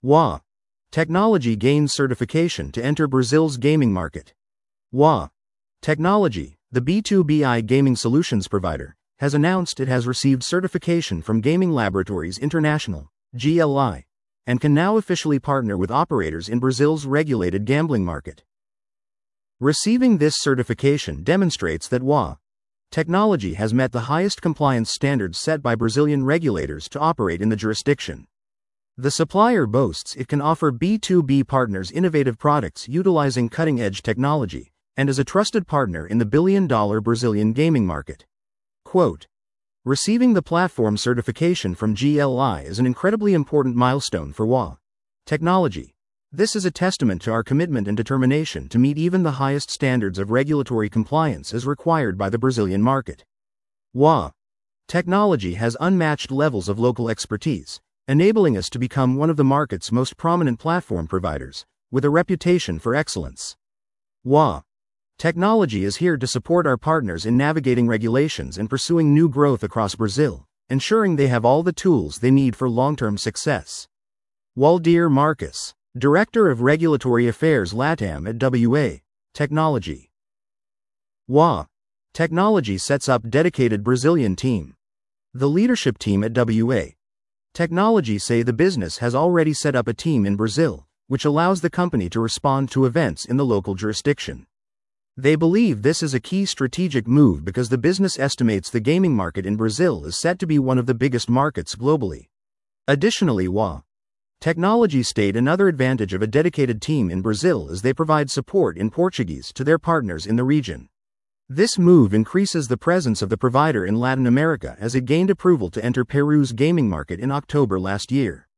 WA Technology gains certification to enter Brazil's gaming market. WA Technology, the B2B gaming solutions provider, has announced it has received certification from Gaming Laboratories International, GLI, and can now officially partner with operators in Brazil's regulated gambling market. Receiving this certification demonstrates that WA Technology has met the highest compliance standards set by Brazilian regulators to operate in the jurisdiction. The supplier boasts it can offer B2B partners innovative products utilizing cutting-edge technology, and is a trusted partner in the billion-dollar Brazilian gaming market. Quote, "Receiving the platform certification from GLI is an incredibly important milestone for WA Technology. This is a testament to our commitment and determination to meet even the highest standards of regulatory compliance as required by the Brazilian market. WA Technology has unmatched levels of local expertise, enabling us to become one of the market's most prominent platform providers, with a reputation for excellence. WA Technology is here to support our partners in navigating regulations and pursuing new growth across Brazil, ensuring they have all the tools they need for long-term success." Waldir Marcus, Director of Regulatory Affairs LATAM at WA Technology. WA Technology sets up dedicated Brazilian team. The leadership team at WA Technology say the business has already set up a team in Brazil, which allows the company to respond to events in the local jurisdiction. They believe this is a key strategic move because the business estimates the gaming market in Brazil is set to be one of the biggest markets globally. Additionally, WA Technology state another advantage of a dedicated team in Brazil is they provide support in Portuguese to their partners in the region. This move increases the presence of the provider in Latin America as it gained approval to enter Peru's gaming market in October last year.